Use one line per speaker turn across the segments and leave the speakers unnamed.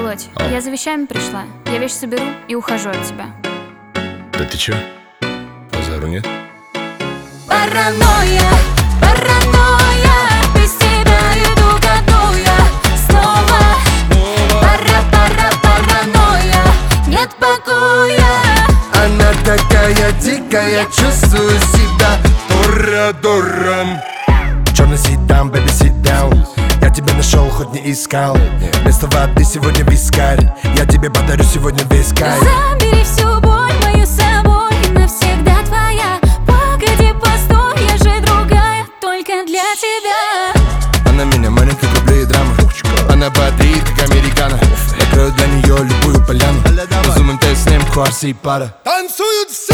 Володь, я за вещами пришла. Я вещь соберу и ухожу от тебя.
Да ты чё? Базару нет?
Паранойя, паранойя, без тебя иду ко дну я снова. Паранойя, нет покоя.
Она такая дикая, чувствую себя Торадором. Черный седан, baby, sit down. Я тебя нашел, хоть не искал. Вместо воды сегодня вискарь. Я тебе подарю сегодня весь кайф.
Забери всю боль мою с собой, навсегда твоя. Погоди, постой, я же другая, только для тебя.
Она меня манит, как рублей и драма. Она бодрит, как американо. Накрою для нее любую поляну. Безумным теснем, кварси и пара. Танцуют все!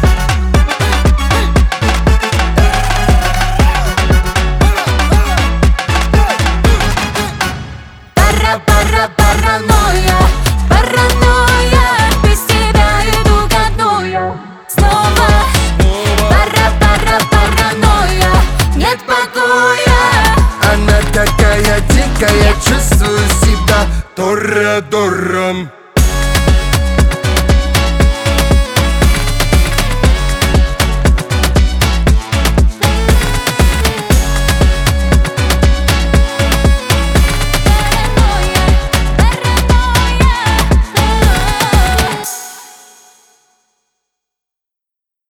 Паранойя, паранойя, без тебя иду ко дну я снова. Паранойя, нет покоя.
Она такая дикая, чувствую себя Торадором.